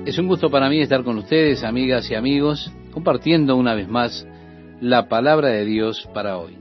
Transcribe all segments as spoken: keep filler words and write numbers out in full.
Es un gusto para mí estar con ustedes, amigas y amigos, compartiendo una vez más la palabra de Dios para hoy.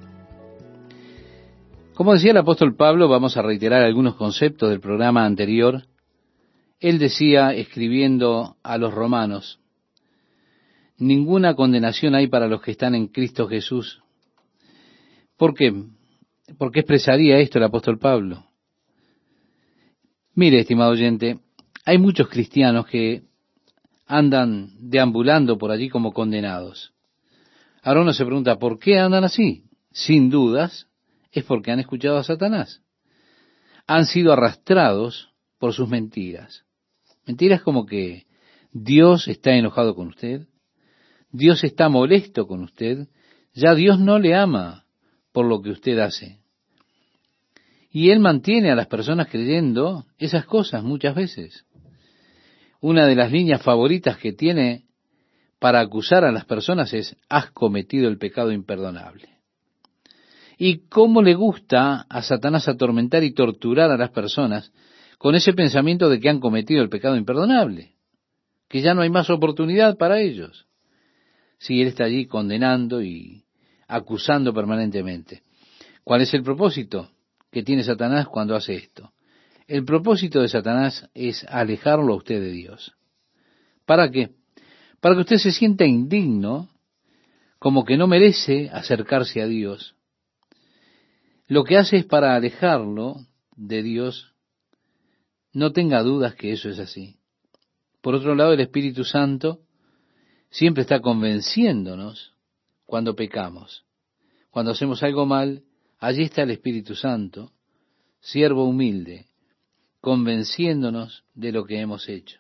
Como decía el apóstol Pablo, vamos a reiterar algunos conceptos del programa anterior. Él decía, escribiendo a los romanos, ninguna condenación hay para los que están en Cristo Jesús. ¿Por qué? ¿Por qué expresaría esto el apóstol Pablo? Mire, estimado oyente, hay muchos cristianos que andan deambulando por allí como condenados. Ahora uno se pregunta, ¿por qué andan así? Sin dudas, es porque han escuchado a Satanás. Han sido arrastrados por sus mentiras. Mentiras como que Dios está enojado con usted, Dios está molesto con usted, ya Dios no le ama por lo que usted hace. Y Él mantiene a las personas creyendo esas cosas muchas veces. Una de las líneas favoritas que tiene para acusar a las personas es, has cometido el pecado imperdonable. Y cómo le gusta a Satanás atormentar y torturar a las personas con ese pensamiento de que han cometido el pecado imperdonable, que ya no hay más oportunidad para ellos. Si Él está allí condenando y acusando permanentemente. ¿Cuál es el propósito que tiene Satanás cuando hace esto? El propósito de Satanás es alejarlo a usted de Dios. ¿Para qué? Para que usted se sienta indigno, como que no merece acercarse a Dios. Lo que hace es para alejarlo de Dios. No tenga dudas que eso es así. Por otro lado, el Espíritu Santo siempre está convenciéndonos cuando pecamos. Cuando hacemos algo mal, allí está el Espíritu Santo, siervo humilde, convenciéndonos de lo que hemos hecho.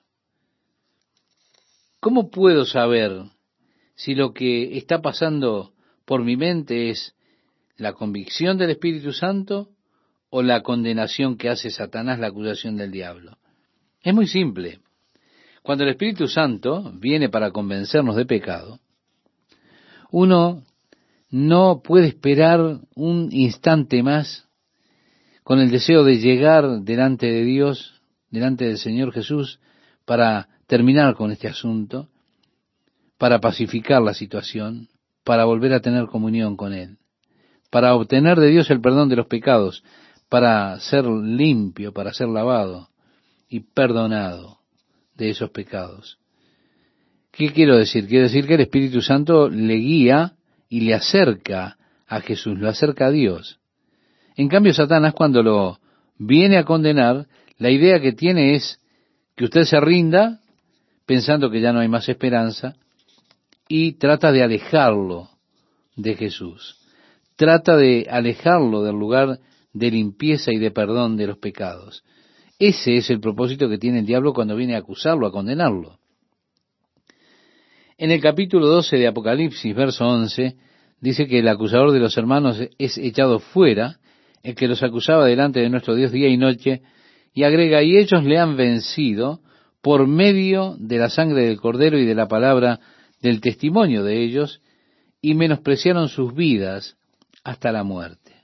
¿Cómo puedo saber si lo que está pasando por mi mente es la convicción del Espíritu Santo o la condenación que hace Satanás, la acusación del diablo? Es muy simple. Cuando el Espíritu Santo viene para convencernos de pecado, uno no puede esperar un instante más con el deseo de llegar delante de Dios, delante del Señor Jesús, para terminar con este asunto, para pacificar la situación, para volver a tener comunión con Él, para obtener de Dios el perdón de los pecados, para ser limpio, para ser lavado y perdonado de esos pecados. ¿Qué quiero decir? Quiero decir que el Espíritu Santo le guía y le acerca a Jesús, lo acerca a Dios. En cambio, Satanás, cuando lo viene a condenar, la idea que tiene es que usted se rinda, pensando que ya no hay más esperanza, y trata de alejarlo de Jesús. Trata de alejarlo del lugar de limpieza y de perdón de los pecados. Ese es el propósito que tiene el diablo cuando viene a acusarlo, a condenarlo. En el capítulo doce de Apocalipsis, verso once, dice que el acusador de los hermanos es echado fuera, el que los acusaba delante de nuestro Dios día y noche, y agrega, y ellos le han vencido por medio de la sangre del Cordero y de la palabra del testimonio de ellos, y menospreciaron sus vidas hasta la muerte.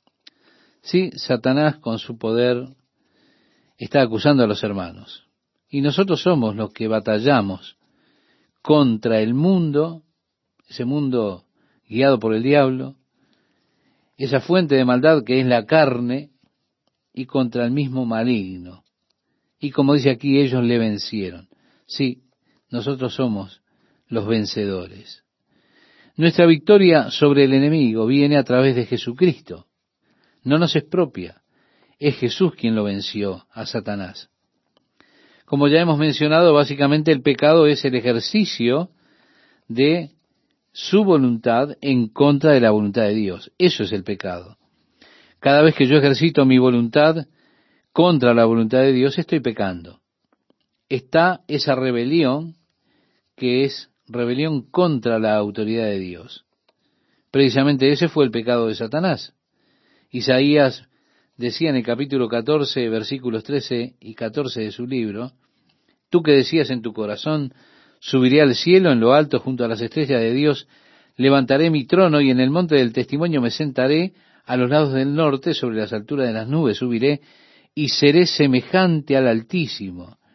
Sí, Satanás con su poder está acusando a los hermanos, y nosotros somos los que batallamos contra el mundo, ese mundo guiado por el diablo, esa fuente de maldad que es la carne, y contra el mismo maligno. Y como dice aquí, ellos le vencieron. Sí, nosotros somos los vencedores. Nuestra victoria sobre el enemigo viene a través de Jesucristo. No nos es propia. Es Jesús quien lo venció a Satanás. Como ya hemos mencionado, básicamente el pecado es el ejercicio de su voluntad en contra de la voluntad de Dios. Eso es el pecado. Cada vez que yo ejercito mi voluntad contra la voluntad de Dios, estoy pecando. Está esa rebelión que es rebelión contra la autoridad de Dios. Precisamente ese fue el pecado de Satanás. Isaías decía en el capítulo catorce, versículos trece y catorce de su libro, tú que decías en tu corazón, subiré al cielo en lo alto junto a las estrellas de Dios, levantaré mi trono y en el monte del testimonio me sentaré a los lados del norte, sobre las alturas de las nubes subiré y seré semejante al Altísimo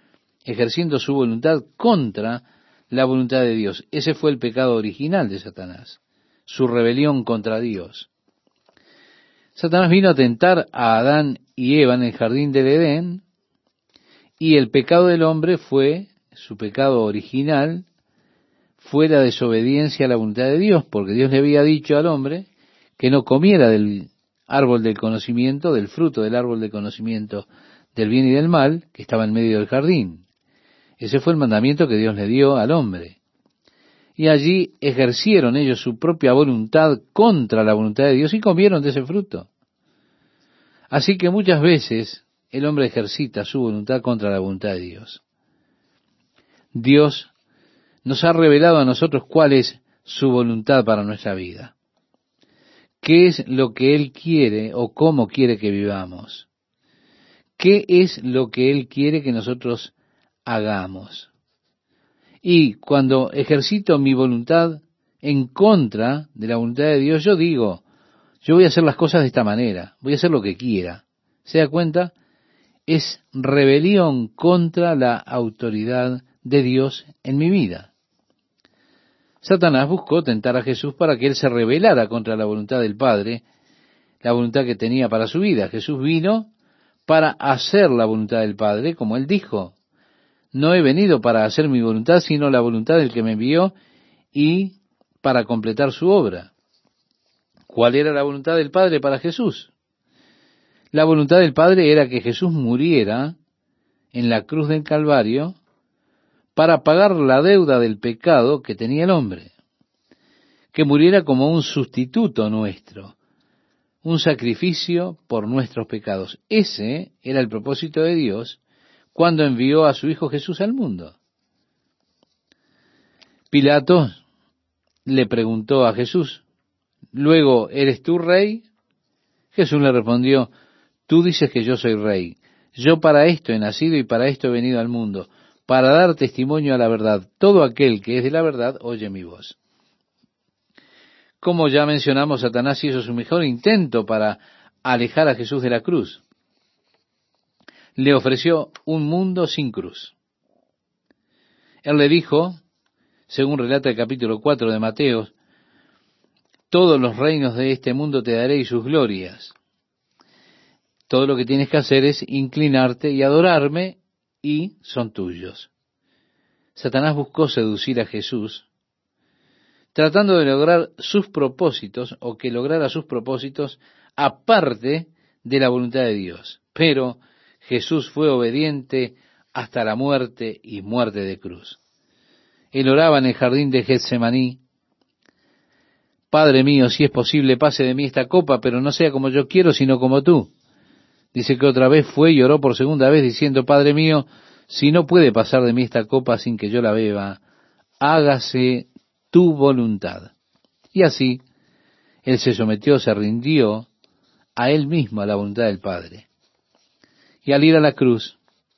ejerciendo su voluntad contra la voluntad de Dios. Ese fue el pecado original de Satanás, su rebelión contra Dios. Satanás vino a tentar a Adán y Eva en el jardín del Edén, y el pecado del hombre fue, su pecado original, fue la desobediencia a la voluntad de Dios, porque Dios le había dicho al hombre que no comiera del árbol del conocimiento, del fruto del árbol del conocimiento del bien y del mal, que estaba en medio del jardín. Ese fue el mandamiento que Dios le dio al hombre. Y allí ejercieron ellos su propia voluntad contra la voluntad de Dios y comieron de ese fruto. Así que muchas veces el hombre ejercita su voluntad contra la voluntad de Dios. Dios nos ha revelado a nosotros cuál es su voluntad para nuestra vida. ¿Qué es lo que Él quiere o cómo quiere que vivamos? ¿Qué es lo que Él quiere que nosotros hagamos? Y cuando ejercito mi voluntad en contra de la voluntad de Dios, yo digo, yo voy a hacer las cosas de esta manera, voy a hacer lo que quiera. ¿Se da cuenta? Es rebelión contra la autoridad de Dios en mi vida. Satanás buscó tentar a Jesús para que Él se rebelara contra la voluntad del Padre, la voluntad que tenía para su vida. Jesús vino para hacer la voluntad del Padre, como Él dijo. No he venido para hacer mi voluntad, sino la voluntad del que me envió y para completar su obra. ¿Cuál era la voluntad del Padre para Jesús? La voluntad del Padre era que Jesús muriera en la cruz del Calvario para pagar la deuda del pecado que tenía el hombre, que muriera como un sustituto nuestro, un sacrificio por nuestros pecados. Ese era el propósito de Dios cuando envió a su Hijo Jesús al mundo. Pilato le preguntó a Jesús, luego, ¿eres tú rey? Jesús le respondió, tú dices que yo soy rey. Yo para esto he nacido y para esto he venido al mundo, para dar testimonio a la verdad. Todo aquel que es de la verdad oye mi voz. Como ya mencionamos, Satanás hizo su mejor intento para alejar a Jesús de la cruz. Le ofreció un mundo sin cruz. Él le dijo, según relata el capítulo cuatro de Mateo, todos los reinos de este mundo te daré y sus glorias. Todo lo que tienes que hacer es inclinarte y adorarme y son tuyos. Satanás buscó seducir a Jesús, tratando de lograr sus propósitos o que lograra sus propósitos aparte de la voluntad de Dios. Pero Jesús fue obediente hasta la muerte y muerte de cruz. Él oraba en el jardín de Getsemaní, Padre mío, si es posible, pase de mí esta copa, pero no sea como yo quiero, sino como tú. Dice que otra vez fue y oró por segunda vez diciendo, Padre mío, si no puede pasar de mí esta copa sin que yo la beba, hágase tu voluntad. Y así, Él se sometió, se rindió a Él mismo, a la voluntad del Padre. Y al ir a la cruz,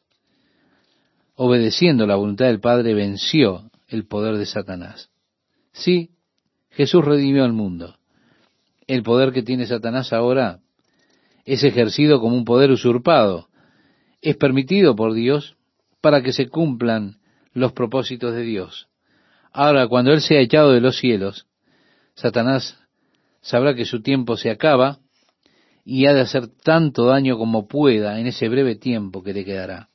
obedeciendo la voluntad del Padre, venció el poder de Satanás. Sí, Jesús redimió al mundo. El poder que tiene Satanás ahora es ejercido como un poder usurpado. Es permitido por Dios para que se cumplan los propósitos de Dios. Ahora, cuando Él sea echado de los cielos, Satanás sabrá que su tiempo se acaba y ha de hacer tanto daño como pueda en ese breve tiempo que le quedará.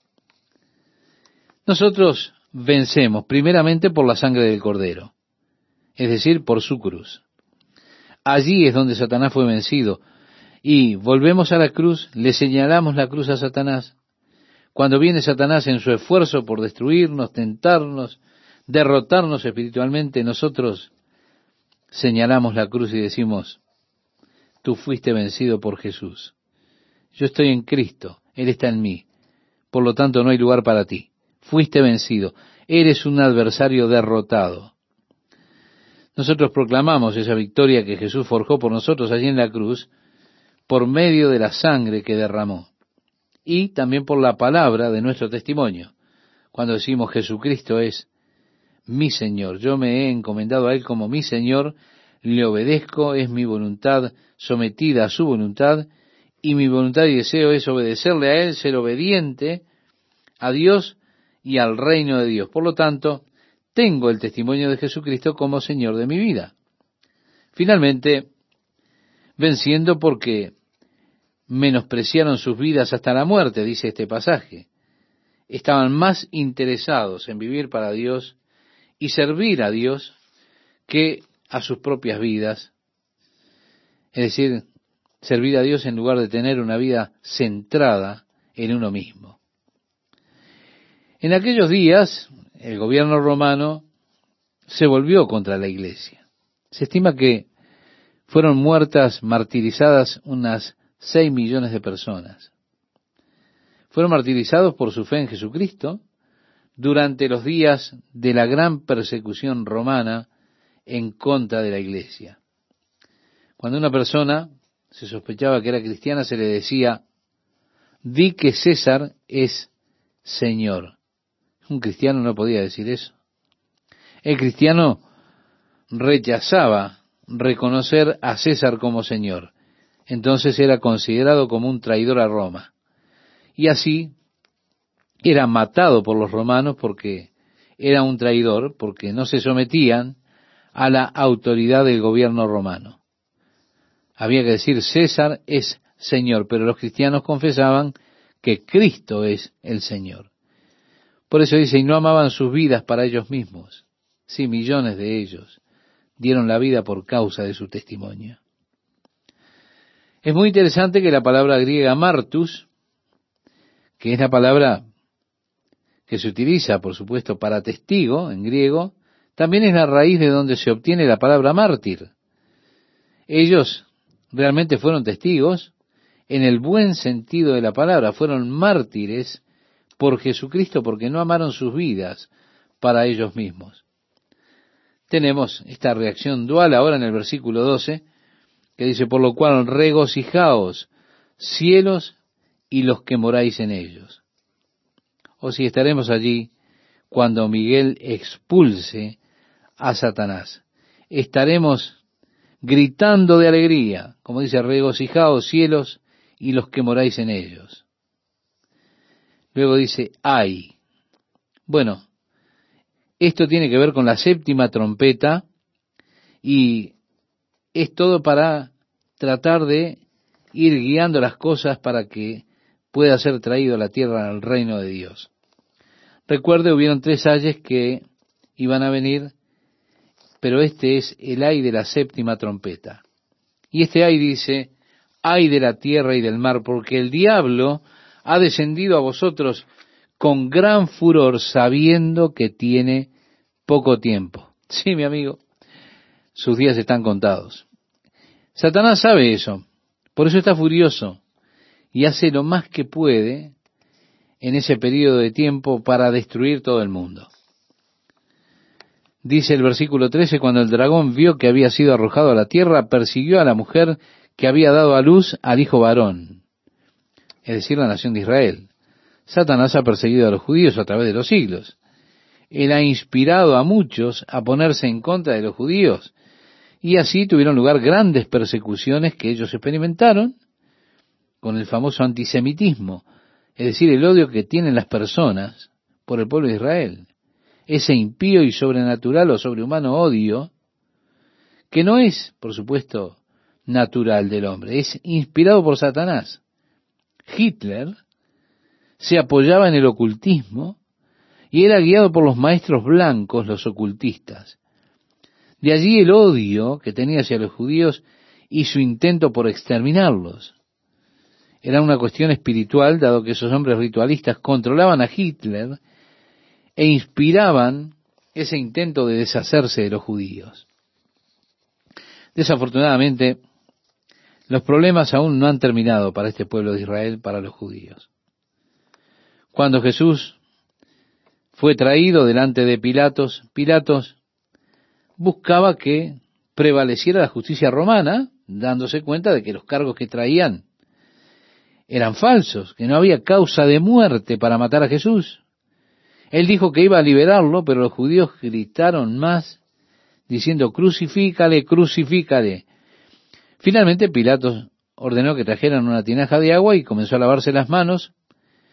Nosotros vencemos primeramente por la sangre del Cordero, es decir, por su cruz. Allí es donde Satanás fue vencido. Y volvemos a la cruz, le señalamos la cruz a Satanás. Cuando viene Satanás en su esfuerzo por destruirnos, tentarnos, derrotarnos espiritualmente, nosotros señalamos la cruz y decimos, tú fuiste vencido por Jesús. Yo estoy en Cristo, Él está en mí. Por lo tanto, no hay lugar para ti. Fuiste vencido. Eres un adversario derrotado. Nosotros proclamamos esa victoria que Jesús forjó por nosotros allí en la cruz, por medio de la sangre que derramó, y también por la palabra de nuestro testimonio. Cuando decimos Jesucristo es mi Señor, yo me he encomendado a Él como mi Señor, le obedezco, es mi voluntad sometida a su voluntad, y mi voluntad y deseo es obedecerle a Él, ser obediente a Dios y al reino de Dios. Por lo tanto, tengo el testimonio de Jesucristo como Señor de mi vida. Finalmente, venciendo porque menospreciaron sus vidas hasta la muerte, dice este pasaje. Estaban más interesados en vivir para Dios y servir a Dios que a sus propias vidas. Es decir, servir a Dios en lugar de tener una vida centrada en uno mismo. En aquellos días, el gobierno romano se volvió contra la iglesia. Se estima que fueron muertas, martirizadas unas seis millones de personas. Fueron martirizados por su fe en Jesucristo durante los días de la gran persecución romana en contra de la iglesia. Cuando una persona se sospechaba que era cristiana, se le decía, di que César es Señor. Un cristiano no podía decir eso. El cristiano rechazaba reconocer a César como Señor. Entonces era considerado como un traidor a Roma. Y así era matado por los romanos porque era un traidor, porque no se sometían a la autoridad del gobierno romano. Había que decir César es Señor, pero los cristianos confesaban que Cristo es el Señor. Por eso dice, y no amaban sus vidas para ellos mismos. Sí, millones de ellos dieron la vida por causa de su testimonio. Es muy interesante que la palabra griega martus, que es la palabra que se utiliza, por supuesto, para testigo en griego, también es la raíz de donde se obtiene la palabra mártir. Ellos realmente fueron testigos en el buen sentido de la palabra, fueron mártires por Jesucristo porque no amaron sus vidas para ellos mismos. Tenemos esta reacción dual ahora en el versículo doce, que dice, por lo cual regocijaos, cielos y los que moráis en ellos. O si estaremos allí cuando Miguel expulse a Satanás. Estaremos gritando de alegría, como dice, regocijaos, cielos y los que moráis en ellos. Luego dice, ay. Bueno, esto tiene que ver con la séptima trompeta y es todo para tratar de ir guiando las cosas para que pueda ser traído a la tierra al reino de Dios. Recuerde, hubieron tres ayes que iban a venir, pero este es el ay de la séptima trompeta. Y este ay dice, ay de la tierra y del mar, porque el diablo ha descendido a vosotros con gran furor, sabiendo que tiene poco tiempo. Sí, mi amigo, sus días están contados. Satanás sabe eso, por eso está furioso y hace lo más que puede en ese periodo de tiempo para destruir todo el mundo. Dice el versículo trece, cuando el dragón vio que había sido arrojado a la tierra, persiguió a la mujer que había dado a luz al hijo varón, es decir, la nación de Israel. Satanás ha perseguido a los judíos a través de los siglos. Él ha inspirado a muchos a ponerse en contra de los judíos, y así tuvieron lugar grandes persecuciones que ellos experimentaron con el famoso antisemitismo, es decir, el odio que tienen las personas por el pueblo de Israel. Ese impío y sobrenatural o sobrehumano odio, que no es, por supuesto, natural del hombre, es inspirado por Satanás. Hitler se apoyaba en el ocultismo y era guiado por los maestros blancos, los ocultistas. De allí el odio que tenía hacia los judíos y su intento por exterminarlos. Era una cuestión espiritual, dado que esos hombres ritualistas controlaban a Hitler e inspiraban ese intento de deshacerse de los judíos. Desafortunadamente, los problemas aún no han terminado para este pueblo de Israel, para los judíos. Cuando Jesús fue traído delante de Pilatos, Pilatos buscaba que prevaleciera la justicia romana, dándose cuenta de que los cargos que traían eran falsos, que no había causa de muerte para matar a Jesús. Él dijo que iba a liberarlo, pero los judíos gritaron más, diciendo, crucifícale, crucifícale. Finalmente Pilatos ordenó que trajeran una tinaja de agua y comenzó a lavarse las manos,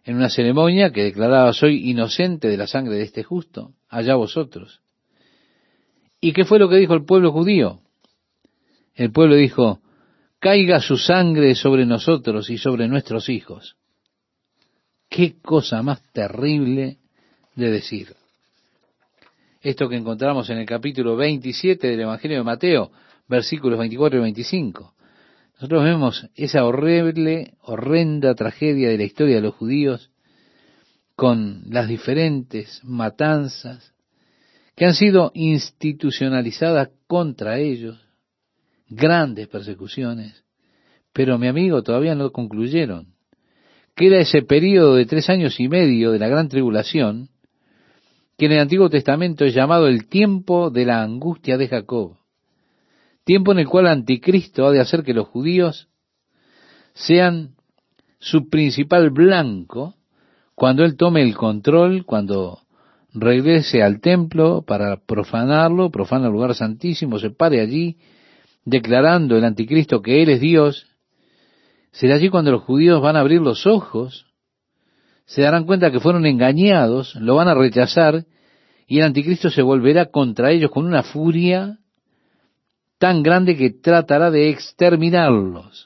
en una ceremonia que declaraba: soy inocente de la sangre de este justo, allá vosotros. ¿Y qué fue lo que dijo el pueblo judío? El pueblo dijo: caiga su sangre sobre nosotros y sobre nuestros hijos. Qué cosa más terrible de decir. Esto que encontramos en el capítulo veintisiete del Evangelio de Mateo, versículos veinticuatro y veinticinco. Nosotros vemos esa horrible, horrenda tragedia de la historia de los judíos, con las diferentes matanzas que han sido institucionalizadas contra ellos, grandes persecuciones, pero mi amigo, todavía no concluyeron. Queda ese período de tres años y medio de la gran tribulación, que en el Antiguo Testamento es llamado el tiempo de la angustia de Jacob. Tiempo en el cual el anticristo ha de hacer que los judíos sean su principal blanco cuando él tome el control, cuando regrese al templo para profanarlo, profana el lugar santísimo, se pare allí declarando el anticristo que él es Dios. Será allí cuando los judíos van a abrir los ojos, se darán cuenta que fueron engañados, lo van a rechazar, y el anticristo se volverá contra ellos con una furia tan grande que tratará de exterminarlos.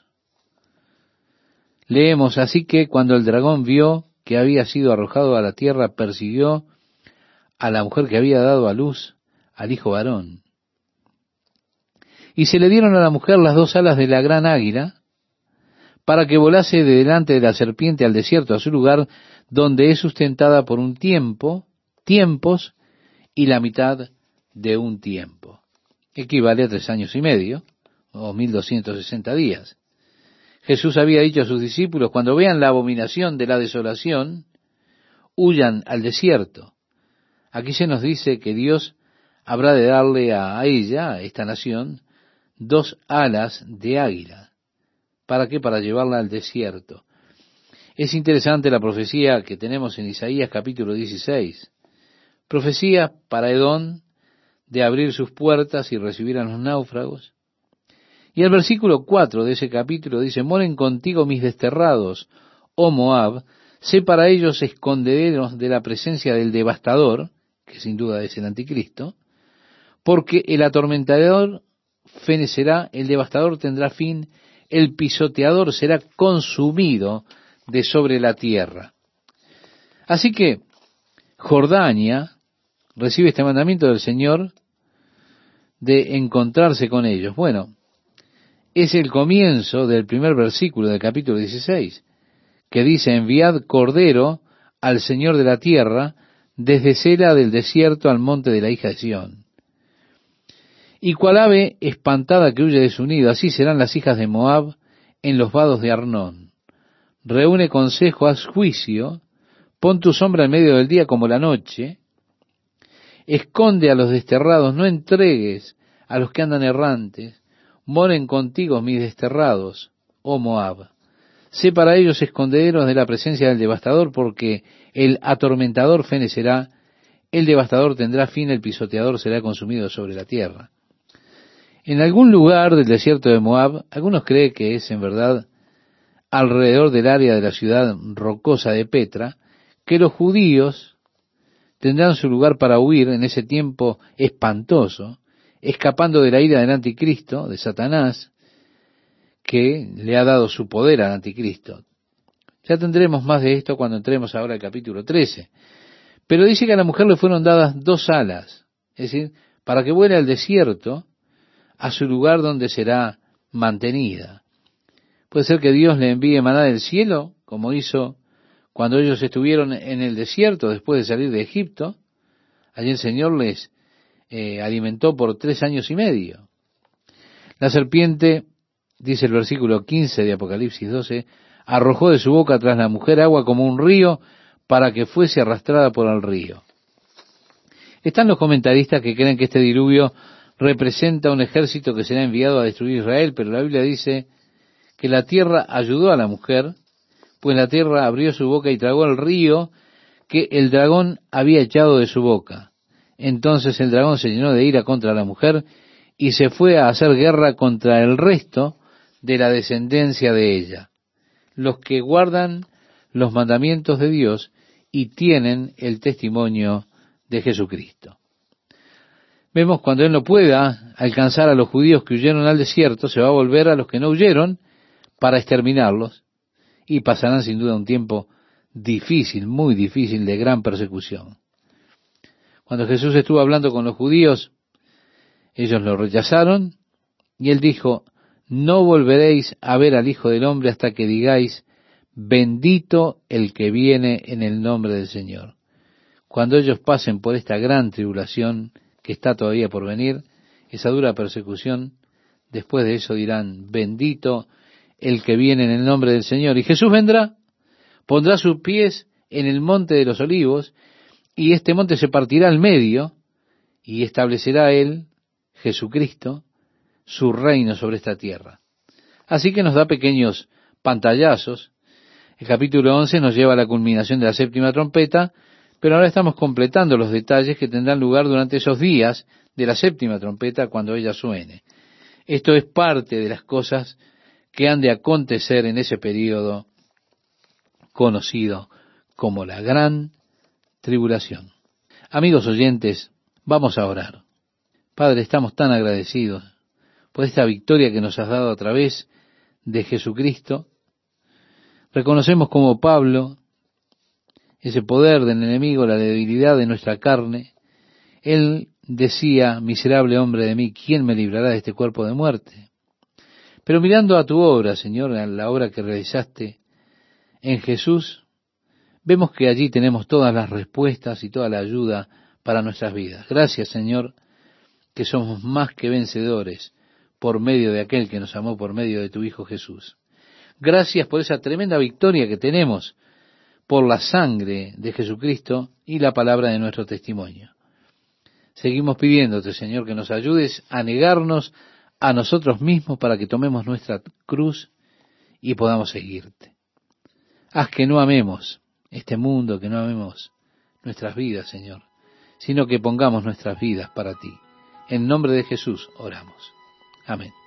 Leemos: así que cuando el dragón vio que había sido arrojado a la tierra, persiguió a la mujer que había dado a luz al hijo varón. Y se le dieron a la mujer las dos alas de la gran águila, para que volase de delante de la serpiente al desierto, a su lugar, donde es sustentada por un tiempo, tiempos, y la mitad de un tiempo. Equivale a tres años y medio, o mil doscientos sesenta días. Jesús había dicho a sus discípulos: cuando vean la abominación de la desolación, huyan al desierto. Aquí se nos dice que Dios habrá de darle a ella, a esta nación, dos alas de águila. ¿Para qué? Para llevarla al desierto. Es interesante la profecía que tenemos en Isaías capítulo dieciséis. Profecía para Edom de abrir sus puertas y recibir a los náufragos. Y el versículo cuatro de ese capítulo dice: moren contigo mis desterrados, oh Moab, sé para ellos escondederos de la presencia del devastador, que sin duda es el anticristo, porque el atormentador fenecerá, el devastador tendrá fin, el pisoteador será consumido de sobre la tierra. Así que Jordania recibe este mandamiento del Señor de encontrarse con ellos. Bueno, es el comienzo del primer versículo del capítulo dieciséis, que dice: enviad cordero al Señor de la tierra, desde Sela del desierto al monte de la hija de Sión. Y cual ave espantada que huye de su nido, así serán las hijas de Moab en los vados de Arnón. Reúne consejo, haz juicio, pon tu sombra en medio del día como la noche, esconde a los desterrados, no entregues a los que andan errantes, moren contigo mis desterrados, oh Moab. Sé para ellos escondederos de la presencia del devastador, porque el atormentador fenecerá, el devastador tendrá fin, el pisoteador será consumido sobre la tierra. En algún lugar del desierto de Moab, algunos creen que es en verdad alrededor del área de la ciudad rocosa de Petra, que los judíos tendrán su lugar para huir en ese tiempo espantoso, escapando de la ira del anticristo, de Satanás, que le ha dado su poder al anticristo. Ya tendremos más de esto cuando entremos ahora al capítulo trece. Pero dice que a la mujer le fueron dadas dos alas, es decir, para que vuele al desierto, a su lugar donde será mantenida. Puede ser que Dios le envíe maná del cielo, como hizo cuando ellos estuvieron en el desierto después de salir de Egipto. Allí el Señor les eh, alimentó por tres años y medio. La serpiente, dice el versículo quince de Apocalipsis doce, arrojó de su boca tras la mujer agua como un río, para que fuese arrastrada por el río. Están los comentaristas que creen que este diluvio representa un ejército que será enviado a destruir Israel, pero la Biblia dice que la tierra ayudó a la mujer, pues la tierra abrió su boca y tragó el río que el dragón había echado de su boca. Entonces el dragón se llenó de ira contra la mujer y se fue a hacer guerra contra el resto de la descendencia de ella, los que guardan los mandamientos de Dios y tienen el testimonio de Jesucristo. Vemos cuando Él no pueda alcanzar a los judíos que huyeron al desierto, se va a volver a los que no huyeron para exterminarlos y pasarán sin duda un tiempo difícil, muy difícil, de gran persecución. Cuando Jesús estuvo hablando con los judíos, ellos lo rechazaron y Él dijo: no volveréis a ver al Hijo del Hombre hasta que digáis: bendito el que viene en el nombre del Señor. Cuando ellos pasen por esta gran tribulación que está todavía por venir, esa dura persecución, después de eso dirán: bendito el que viene en el nombre del Señor. Y Jesús vendrá, pondrá sus pies en el monte de los olivos, y este monte se partirá al medio, y establecerá Él, Jesucristo, su reino sobre esta tierra. Así que nos da pequeños pantallazos. El capítulo once nos lleva a la culminación de la séptima trompeta, pero ahora estamos completando los detalles que tendrán lugar durante esos días de la séptima trompeta cuando ella suene. Esto es parte de las cosas que han de acontecer en ese período conocido como la gran tribulación. Amigos oyentes, vamos a orar. Padre, estamos tan agradecidos por esta victoria que nos has dado a través de Jesucristo. Reconocemos como Pablo ese poder del enemigo, la debilidad de nuestra carne. Él decía: miserable hombre de mí, ¿quién me librará de este cuerpo de muerte? Pero mirando a tu obra, Señor, a la obra que realizaste en Jesús, vemos que allí tenemos todas las respuestas y toda la ayuda para nuestras vidas. Gracias, Señor, que somos más que vencedores por medio de aquel que nos amó por medio de tu Hijo Jesús. Gracias por esa tremenda victoria que tenemos por la sangre de Jesucristo y la palabra de nuestro testimonio. Seguimos pidiéndote, Señor, que nos ayudes a negarnos a nosotros mismos para que tomemos nuestra cruz y podamos seguirte. Haz que no amemos este mundo, que no amemos nuestras vidas, Señor, sino que pongamos nuestras vidas para ti. En nombre de Jesús oramos. Amén.